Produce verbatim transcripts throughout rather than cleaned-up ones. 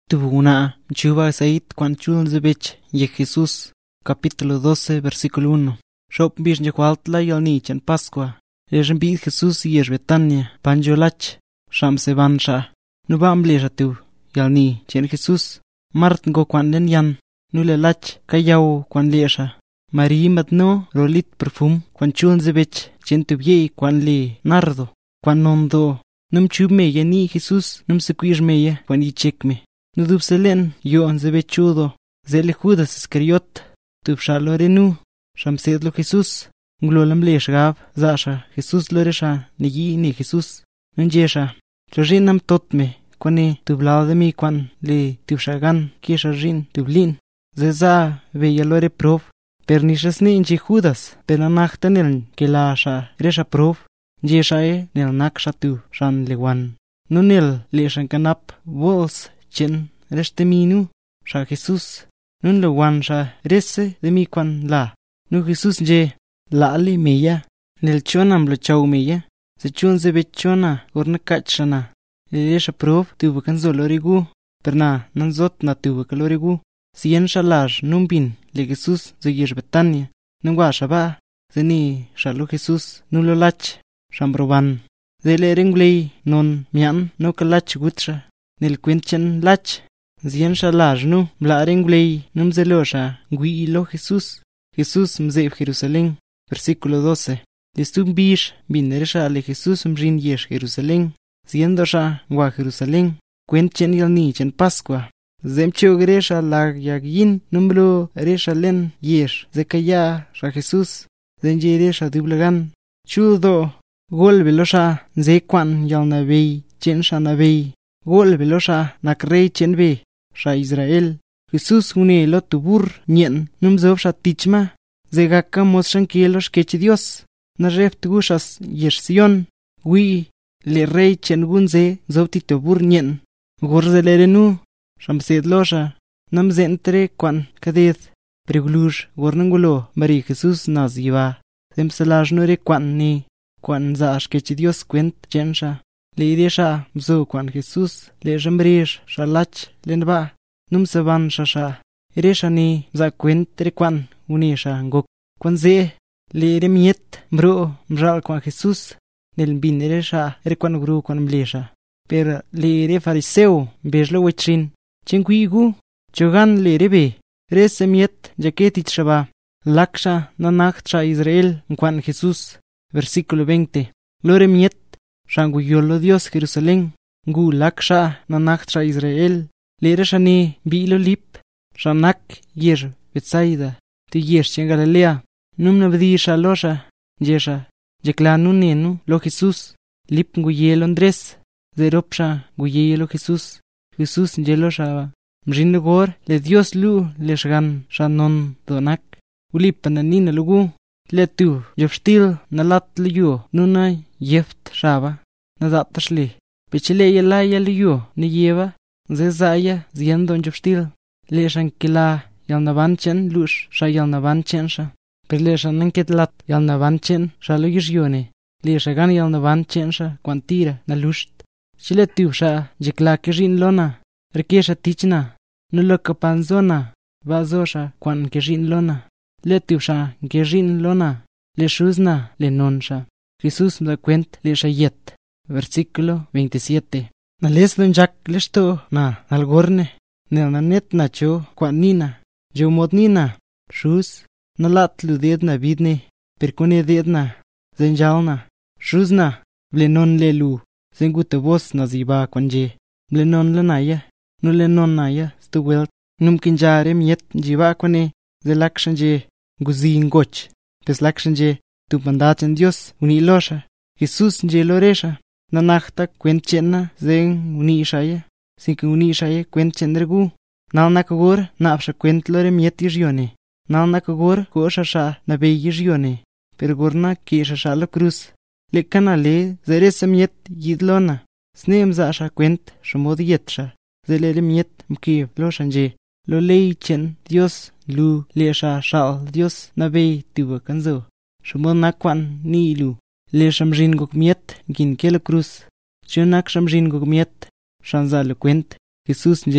Tubuna, chuva sait quan chul zebech, y Jesús, capítulo doce, versículo uno. Shop bish nyekwaltla yalni chen Pascua. Lejen bid Jesús y es Betania, panjolach, sham se vansha. Nubam leja tu, yalni chen Jesús. Mart go quan len yan, nule lach, kayau quan leja. Marie matno, rolit perfum, quan chul zebech, chen tubye quan le nardo, quan nondo. Num chub me yani Jesús, num sequish me quan y check me. Nudub selen, yo an zebechudo, zele Judas Iscariot, tub shalorenu, shamsedlo Jesús, nglolam le shgab, zasha, Jesús loresha, ni yi ni Jesús, nunjesha, tlojenam totme, kwane tublao de mi kwan, le tub shagan, kiesha rin, tublin, zeza, veya lore prov, pernishas ni inchi Judas, penanachta nel, que la sha, resha prov, njesha e, nel naksha tu, shan lewan, nunel, le shan kanap, vols, chen reste minu sha Jesús nun lo wan sha rese de mi kwan la nu Jesús je la ali meya nel chonam lo chau meya se chun se bechona orna kachana le sha prov tu kan zolorigu perna nan zot na tu kalorigu sien shalaj numbin le Jesús ze yesh Betania nungwa shaba zeni shalo Jesús nu lo lach shambroban de le renglei non mian no kalach gutsha nel quenchen lach, zien shalaj nu, blaren glei, num zelosha, gui lo Jesús, Jesús mzeb Jerusalén, versículo doce. Listum bish, bineresha le Jesús mrin yesh Jerusalén, ziendosha, gua Jerusalén, quenchen yalni chen Pascua. Zemcho gresha lag yagin, numblo resha len yesh, zekaya, sha Jesús, zenje resha dublagan, chudo, gol velosha, zekwan yalnavei, chen shanavei. Gol velosha nakrei chenbe, sha Israel. Jesús une lo tubur nyen, num zob sha tichma, zegaka mos shankielos kechi Dios. Na ref tugushas yesh Sion, wi le rey chengunze zob titubur nyen. Gorzelerenu, shamsedlosha, nam zentre kwan kadeth. Preglush, gornangulo, Marie Jesús nas yiva. Zemsalaj nure kwan ni, kwan zash kechi Dios kwent chensha. Le idesha mzo kwan Jesús le jambrish shalach lenba num saban shasha idesha ni za kwentre kwan unisha ngok kwan ze le remiet mbro mral kwan Jesús nel bin idesha er kwan gru kwan mlesha per le re fariseo bejlo wetrin chenguigu chogan le rebe re semiet jaketit shaba laksha nanaksha Israel kwan Jesús versículo veinte lo remiet Shangu yolo Dios Jerusalén, gu laksha nanaksha Israel, lerashani bilo lip, shanak yer Betsaida, ti yesh chen Galilea, numna bdi shalosha, yesha, yeklanu nenu lo Jesús, lip gu yelo Andrés, zeropsha gu yelo Jesús, Jesús yelo shaba, mrindo gor, le Dios lu leshgan shanon donak, ulip pananina lugu, le tu, yopstil nalat liyo, nunay, yeft shaba, nadat tashli, pechile yala yaliyo, ni yeva, zezaya, ziendo yopstil, le shankila, yal navanchen, lush, sha yal navanchen sha, per le shanketlat, yal navanchen, sha lo yishyone, le shagan yal navanchen sha, quantira, na lusht, chile tu sha, jekla keshin lona, rekesha tichna, nulo kapanzona, vazosha, quan keshin lona. Le tubsha, geshin lona, le shuzna, le nonsha. Jesús me da cuenta, le shayet. Versículo veintisiete. Na les don jack lesto, na, algorne, ne na net na cho, quan nina, jo mod nina, shuz, na lat luded na vidne, percone dedna, zenjalna, shuzna, blenon le lu, zengute vos na ziba quanje, blenon le naya, no le non naya, stu welt, num kinjare miet, jiba quane, de lakshanje guzi ngoch pes lakshanje tu mandachen Dios unilosha Jesús nje loresha nanachta kwenchena zen unishaya sin que unishaya kwenchendregu nalna kogor napsha kwentlore mietijione nalna kogor koshasha na beyijione per gorna kishasha la cruz le kanale zeresa miet yidlona snem zasha kwent shmodiyetsha zelele miet mki loshanje lo leichen Dios lu lesha shal Dios na be tuwa kanzo shumon na kwan ni lu le shamjin gok miet gin kelo cruz chunak shamjin gok miet shanza le kwent Jesús nje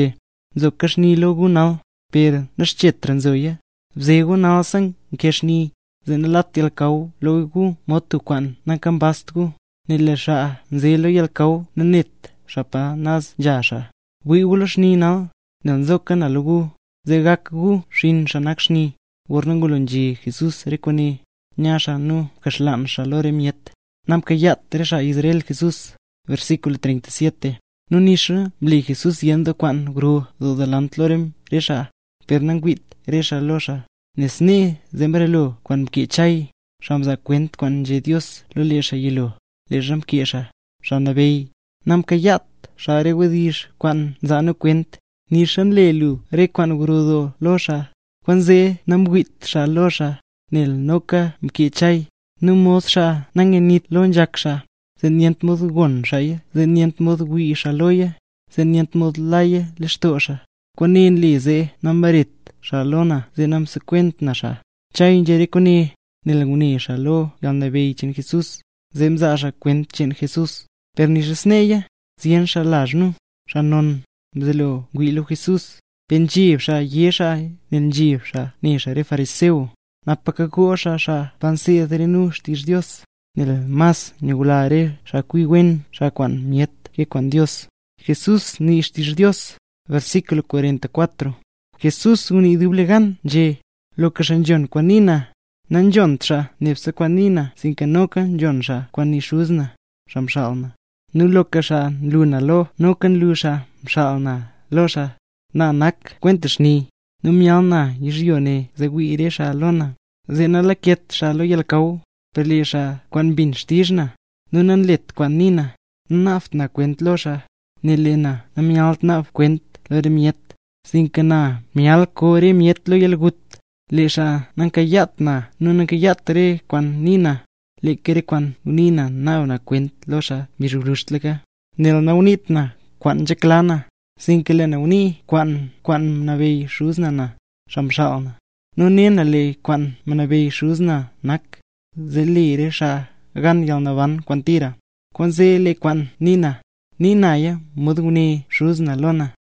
zo kashni lo gunal, per nashchetran zoya, vze gunal sang keshni, zenalat yal kau lo gu motu kwan nakambast gu, nile sha mze lo yal kau nanet, shapa naz jasha. Wi uloshni nal, nal zokan alugu, zegak gu shin shanakshni, warnangulonji Jesus rekoni, nyasha nu kashlan shalore miet, nam kayat resha Israel Jesus. Versículo treinta y siete. No nisha bli Jesús yendo kwan gru do delant lorem resha, pernanguit resha losha, nesne zembrelo kwan mkichay, shamza kwent kwan je Dios lo lesha yilo, lejam kiesha, shanabey, nam kayat, share wedish kwan zano kwent, nishan lelu re kwan gru do losha, kwan ze namguit sha losha, nel noka mkichay, numos sha nangenit lonjaksha. Zenient mod gon shaya, zenient mod wi shaloya, zenient mod laye listosha. Kwanin li ze nambarit shalona zenam sequent nasha. Chay jerikoni nilaguni shalo yalnabey chen Jesus, zemzasha kwent chen Jesus. Pernishneye, zien shalajnu, shanon mzelo guilo Jesus. Penjib sha yesha nenjib sha nesha re fariseo. Napakagosha sha pansia derinu shtish Dios. Nel mas nigulare sha cuiguen sha kwan miet que kwan Dios. Jesús ni ishtish Dios. Versículo cuarenta y cuatro. Jesús uni dublegan je lo que shanjon kwanina. Nan jon tra nepsa kwanina sin kanoka jon sha kwan ishuzna shamshalna. Nu lo que sha luna lo no kan lu sha mshalna lo sha na nak cuentas ni. Nu mialna yishione zeguire sha lona. Zena la kiet sha lo yalkau. Perlisha kwan bin stishna, nunan lit kwan nina, naft na kwent losha, nilena, na mialt na kwent lo de miet, sinkana, mial kore miet lo yelgut, lisha, nankayat na, nunankayat re kwan nina, likere kwan unina na una kwent losha, mirurustleka, nil na unit na, kwan jaklana, sinkele na uni, kwan, kwan manabey shuzna na, shamshalna, nunina le kwan manabey shuzna, nak, zeli resha gan yalnavan kwantira. Kwan zele kwan nina. Nina ya mudguni shuzna lona.